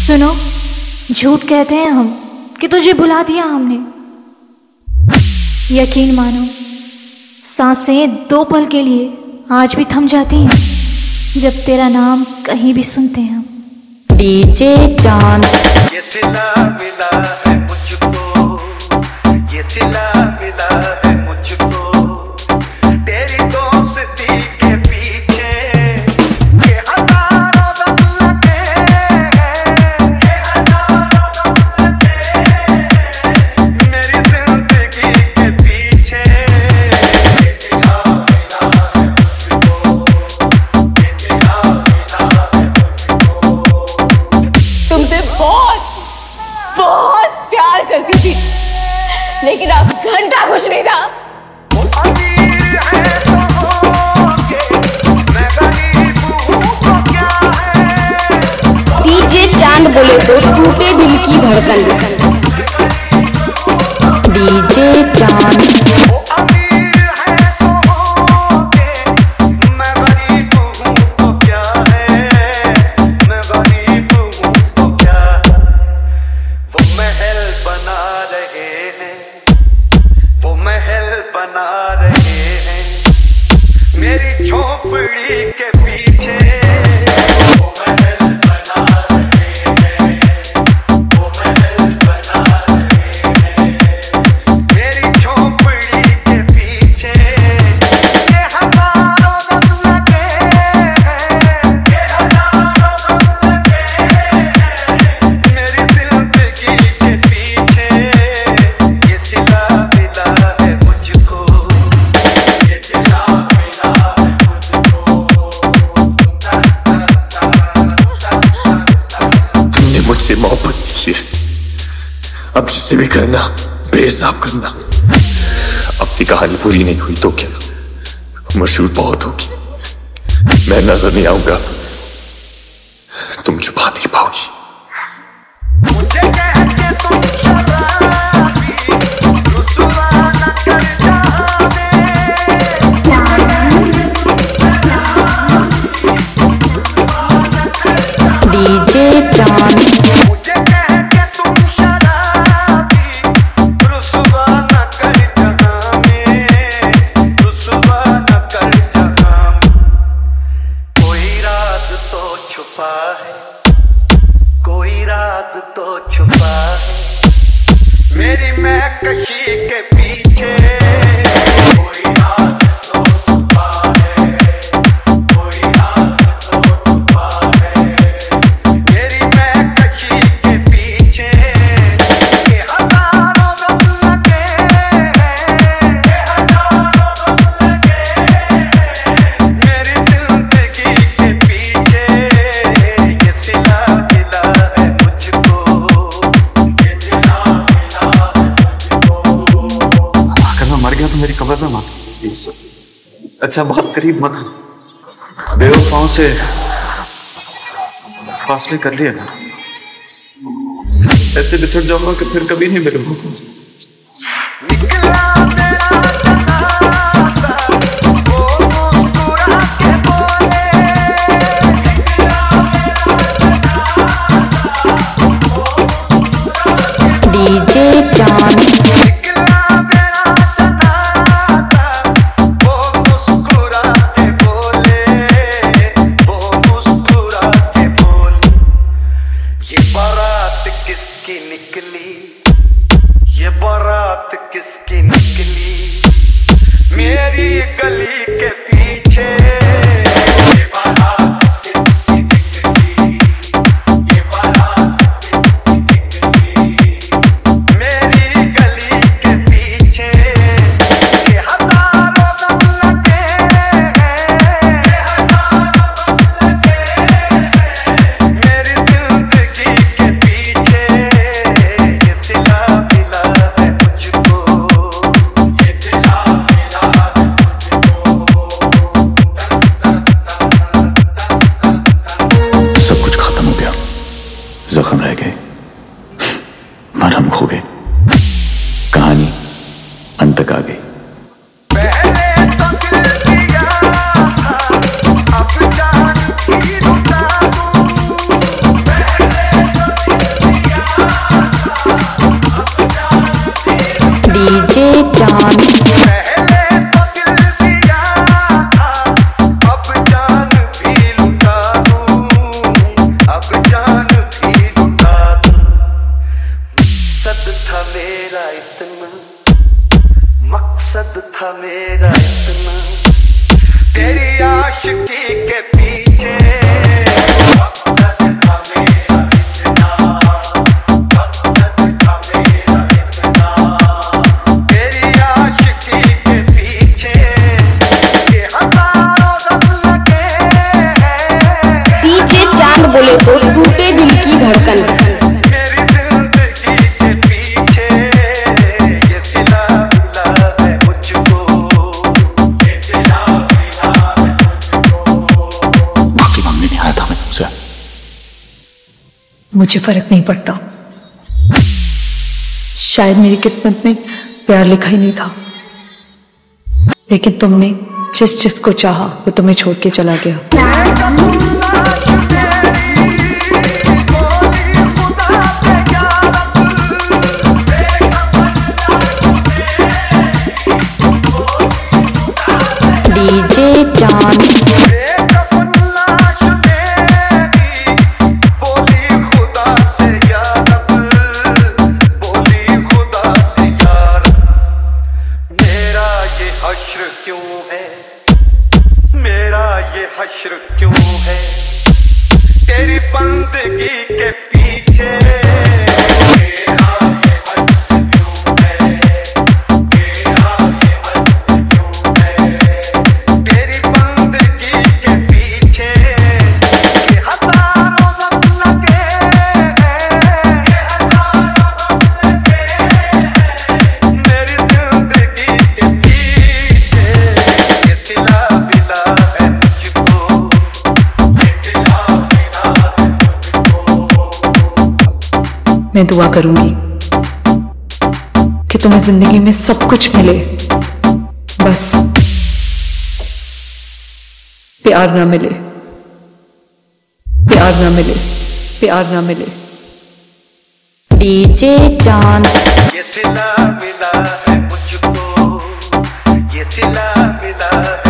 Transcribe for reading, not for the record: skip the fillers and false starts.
सुनो, झूठ कहते हैं हम कि तुझे भुला दिया हमने। यकीन मानो, सांसें 2 पल के लिए आज भी थम जाती हैं जब तेरा नाम कहीं भी सुनते हैं हम। डीजे चांद। ये सिला मिला है मुझको, ये सिला मिला है मुझको तेरी दोस्ती के पीछे। ये हजारों दम लगे हैं, ये हजारों दम लगे हैं मेरी जिंदगी के पीछे। ये सिला मिला है मुझको, ये सिला मिला है मुझको। तुमसे बहुत प्यार करती थी, लेकिन अब घंटा कुछ नहीं था। डीजे चांद बोले तो टूटे दिल की धड़कन। डीजे चांद। बना रहे हैं मेरी झोपड़ी के पीछे। वो महल बना रहे हैं, वो महल बना रहे हैं मेरी झोपड़ी के पीछे। ये हजारों दम लगे हैं, ये हजारों दम लगे हैं मेरी जिंदगी के पीछे। ये सिला मिला है मुझको, ये सिला मिला है मुझको। तुमने मुझसे मोहब्बत सीखी है, अब जिसे भी करना बेहिसाब करना। अपनी कहानी पूरी नहीं हुई तो क्या, मशहूर बहुत होगी। मैं नजर नहीं आऊंगा, तुम छुपा नहीं पाओगी। मुझे कह के तुम शराबी, रुसवा न कर जाने। डीजे चांद। मुझे कह के तुम शराबी, रुसवा न कर जाने, रुसवा न कर जाने। कोई राज तो छुपा है, कोई राज तो छुपा है मेरी महकशी के पीछे। कोई राज तो छुपा है, कोई राज तो छुपा है मेरी महकशी के पीछे। ये हजारों दम लगे हैं, ये हजारों दम लगे हैं मेरी जिंदगी के पीछे। ये सिला मिला है मुझको, ये सिला मिला है मुझको। अगर मैं मर गया तो मेरी कब्र में मत। अच्छा, बहुत करीब मत। बेवफाओं से फासले कर लिए ना, ऐसे बिछड़ जाऊंगा कि फिर कभी नहीं मिलूंगा तुमसे। निकला मेरा जनाजा, वो मुस्कुरा के बोले। निकला मेरा जनाजा, वो मुस्कुरा के डीजे चांद। निकला मेरा जनाजा, वो मुस्कुरा के बोले, वो मुस्कुरा के बोले। ये बारात किसकी निकली, ये बारात किसकी निकली मेरी गली के पीछे। ये बारात किसकी निकली, ये बारात किसकी निकली मेरी गली के पीछे। ये हजारों दम लगे हैं, ये हजारों दम लगे हैं मेरी जिंदगी के पीछे। ये सिला मिला है मुझको, ये सिला मिला है मुझको। सब कुछ खत्म हो गया, जख्म रह गए, मरहम खो गए, कहानी अंत तक आ गई। पहले तो दिल दिया था, अब जान की रुला दूं। पहले तो डीजे चांद पहले तो दिल दिया था, अब जान भी लुटा दूं, अब जान भी लुटा दूं। मकसद था मेरा इतना, मकसद था मेरा इतना, तेरी आशिकी के पीछे। मकसद था मेरा इतना, मकसद था मेरा इतना, तेरी आशिकी के पीछे ये हजारों रंग लगे हैं। डीजे चांद बोले तो टूटे दिल की धड़कन। मेरी जिंदगी के पीछे ये सिला मिला है मुझको, ये सिला मिला है मुझको। माफी मांगने नहीं आया था मैं तुमसे। मुझे फर्क नहीं पड़ता, शायद मेरी किस्मत में प्यार लिखा ही नहीं था, लेकिन तुमने जिस जिसको चाहा वो तुम्हें छोड़ के चला गया। डीजे चांद हश्र क्यों है तेरी बंदगी के पीछे। मेरा ये हश्र क्यों है, मेरा ये हश्र क्यों है, तेरी बंदगी के पीछे ये हजारों रंग लगे हैं, ये हजारों रंग लगे हैं। मेरी जिंदगी के पीछे ये सिला मिला है मुझको, ये सिला मिला है मुझको। मैं दुआ करूंगी कि तुम्हें जिंदगी में सब कुछ मिले, बस प्यार ना मिले, प्यार ना मिले, प्यार ना मिले। डीजे चांद ये सिला मिला है मुझको, ये सिला मिला है